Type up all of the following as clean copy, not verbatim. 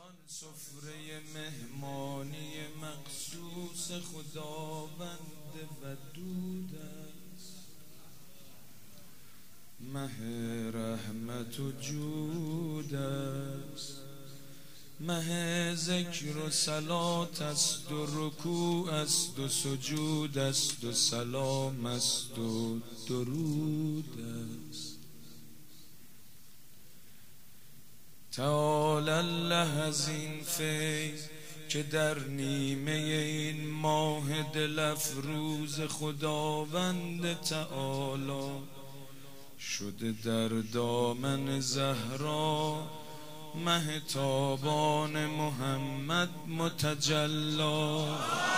سفره مهمانی مخصوص خداوند ودود است، مه رحمت و جود است، مه ذکر و صلات است و رکوع است و سجود است و سلام است و درود است. تعالی الله از این فیض که در نیمه این ماه دل افروز خداوند تعالی شده در دامن زهرا مه تابان محمد متجلی.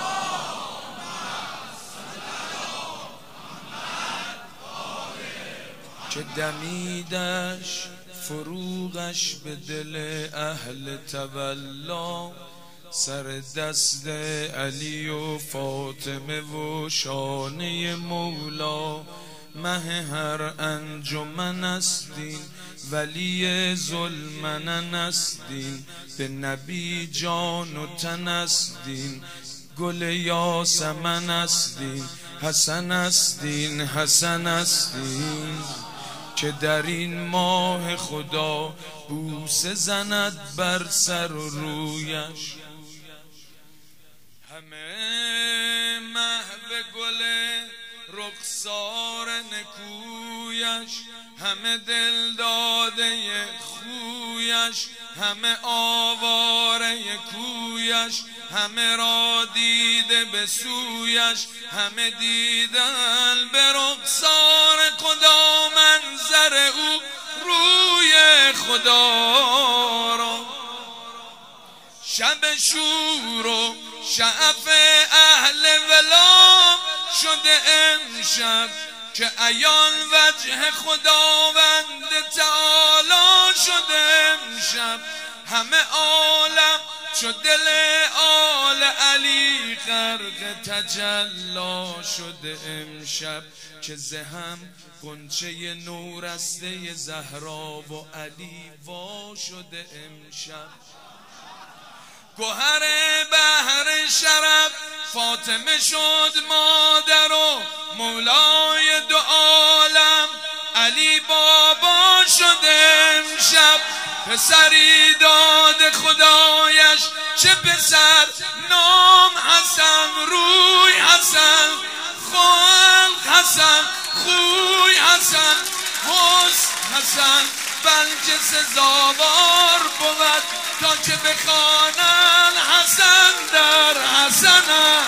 که دمیدش فروغش به دل اهل تولا، سر دست علی و فاطمه و شانه مولا، مه هر انجمن استین ولی ظلمنن استین، به نبی جان و تن استین گل یاسمن استین، حسن استین حسن استین. که در این ماه خدا بوسه زند بر سر و رویش، همه محو گل رخسار نکویش، همه دل داده خویش، همه آواره کویش، همه را دیده به سویش، همه دیدن به رخسار خدا منظر او روی خدا را. شب شور و شعف اهل ولا شده امشب، که عیان وجه خداوند تعالی شده امشب، همه عالم شد دل آل علی غرق تجلا شده امشب، که زهم غنچه نورسته زهرا و علی وا شده امشب. گوهر بحر شرف فاطمه شد مادر و مولای دو عالم علی بابا شده امشب، پسری داد خدایش چه پسر نام حسن، روی حسن خلق حسن خوی حسن حسن حسن، بلکه سزاوار بود تا که بخوانن حسن در حسن.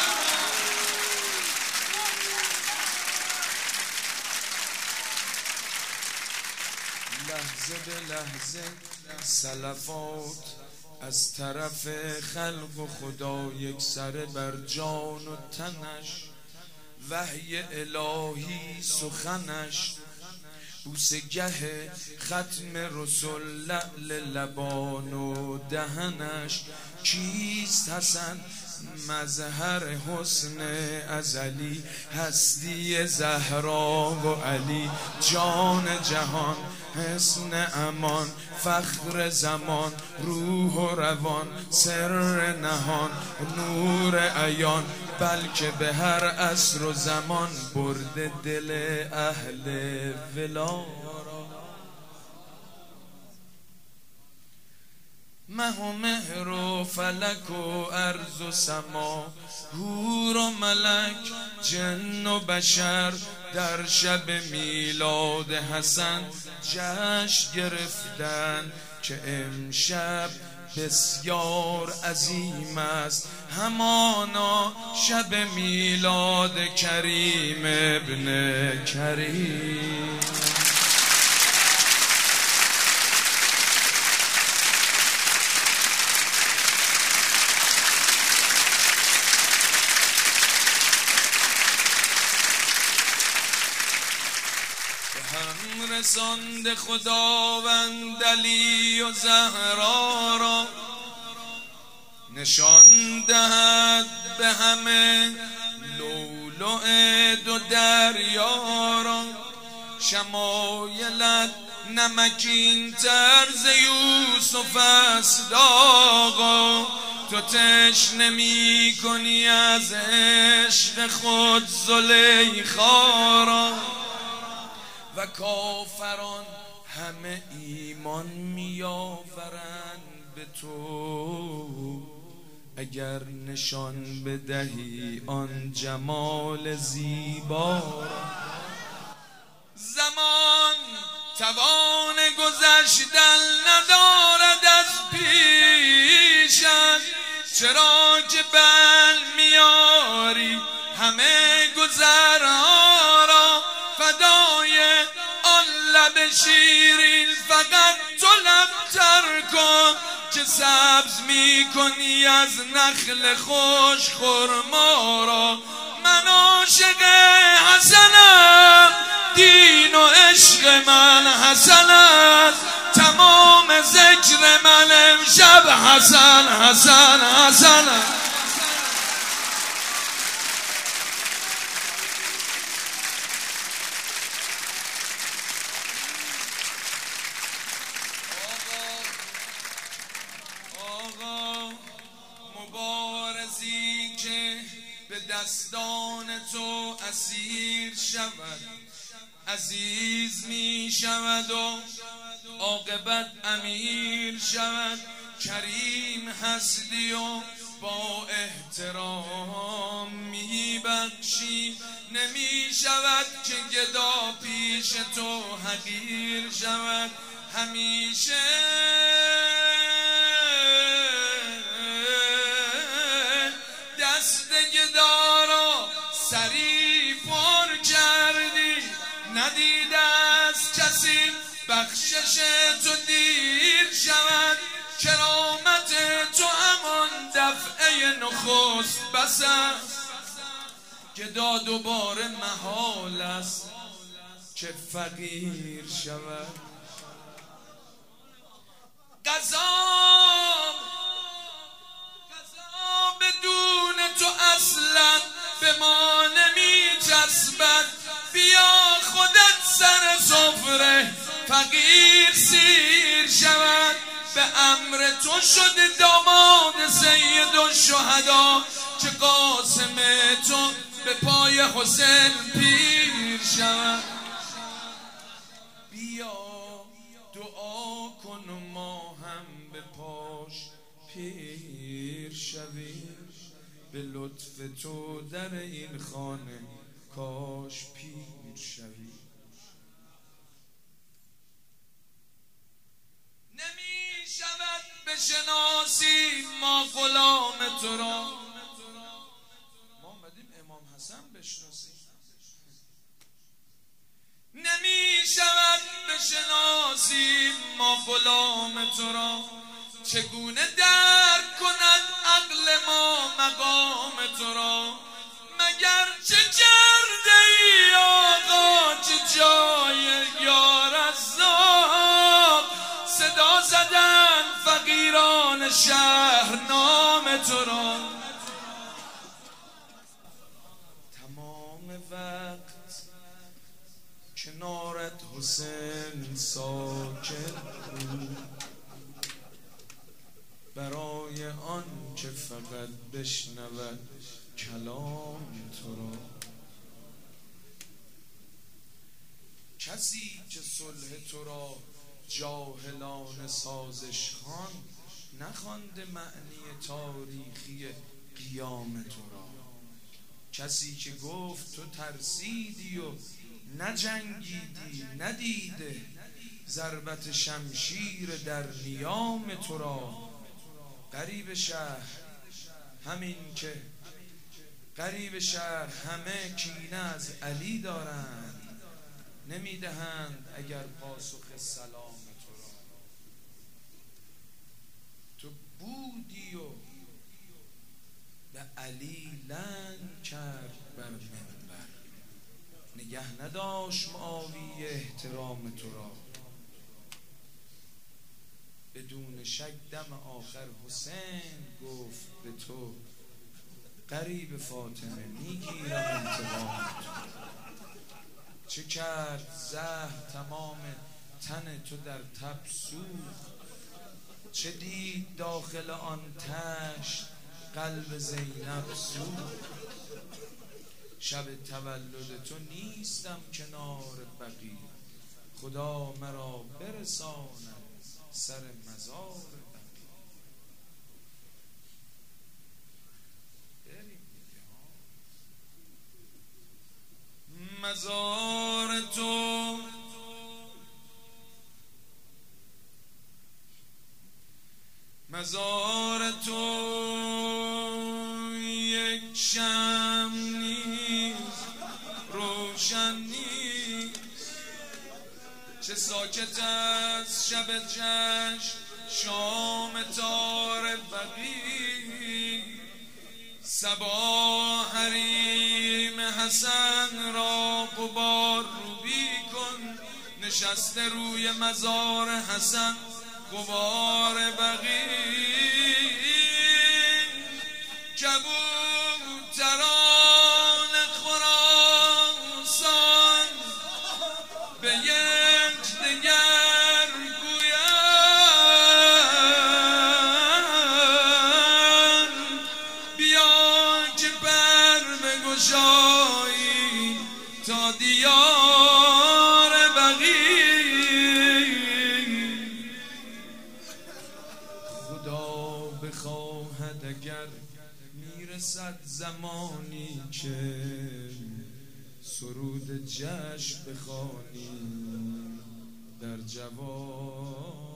لحظه به لحظه سلفات از طرف خلق و خدا یک سره بر جان و تنش، وحی الهی سخنش، بوسه گه ختم رسول لعل لبان و دهنش. کیست حسن؟ مظهر حسن ازلی، هستی زهرا و علی، جان جهان حسن امان، فخر زمان روح و روان، سر نهان نور عیان، بلکه به هر عصر و زمان برده دل اهل ولا. مه و مهر و فلک و ارض و سما، حور و ملک جن و بشر، در شب میلاد حسن جشن گرفتن، که امشب بسیار عظیم است همانا شب میلاد کریم ابن کریم. هم رساند خداوند علی و زهرا را، نشان دهد به همه لؤلؤ دو دریا را. شمایلت نمکین طرز یوسف است آقا، تو تشنه می کنی از عشق خود زلیخا را. و کافران همه ایمان می آورند به تو، اگر نشان بدهی آن جمال زیبا را. زمان توان گذشتن ندارد از پیشت، چرا که بل میاری همه گذرها را. فدای آن لب شیرین فقط تو لب تر کن، که سبز می کنی از نخل خوش خرما را. من عاشق حسنم، دین و عشق من حسن است، تمام ذکر من امشب حسن حسن حسن است. آقا مبارزی که به دستان تو اسیر شود، عزیز می شود و عاقبت امیر شود. کریم هستی و با احترام می بخشی، نمی شود که گدا پیش تو حقیر شود. همیشه دست گدا را سری پر کردی، ندیده از کسی بخشش تو دیر شود. کرامت تو همان دفعه نخست بس است، گدا دوباره محال است که فقیر شود. قضا بدون تو اصلا به ما نمی چسبد. بیا خودت سر سفره فقیر سیر شود. به امر تو شد داماد سید الشهدا، که قاسم تو به پای حسین پیر شود. بیا دعا کن و ما هم به پاش پیر شویم، به لطف تو در این خانه کاش پیر شویم. نمی شود بشناسی ما غلام تو را. ما آمدیم امام حسن بشناسیم. نمی شود بشناسی ما غلام تو را، چگونه درک کند عقل ما مقام تو را. مگر چه کرده ای آقا که جای یا رزاق، صدا زدن فقیران شهر نام تو را. تمام وقت کنارت حسین ساکت بود، برای آن که فقط بشنود کلام تو را. کسی که صلح تو را جاهلان سازش خوان، نخوانده معنی تاریخی قیام تو را. کسی که گفت تو ترسیدی و نجنگیدی، ندیده ضربت شمشیر در نیام تو را. غریب شهر همین که غریب شهر همه کینه از علی دارند، نمیدهند اگر پاسخ سلام تو را. تو بودی و به علی لنگ کرد بر منبر، نگه نداشت معاویه احترام تو را. بدون شک دم آخر حسین گفت به تو، قریب فاطمه میگیرم انتقام تو. چه کرد زهر تمام تن تو در تب سوخت، چه دید داخل آن تشت قلب زینب سوخت. شب تولد تو نیستم کنار بقیع، خدا مرا برساند سر مزار بقیع. بریم دیگه ها. مزار تو مزار تو یک شمع نیست، روشن نیست. چه ساکت است شب جشن شام تار بقیع. صبا حریم حسن را غبار روبی کن، نشسته روی مزار حسن غبار بقیع. کبوتران خراسان به یکدیگر گویند، بیا که پر بگشایی تا دیار بقیع. خدا بخواهد اگر میرسد زمانی که سرود جشن بخوانی در جوان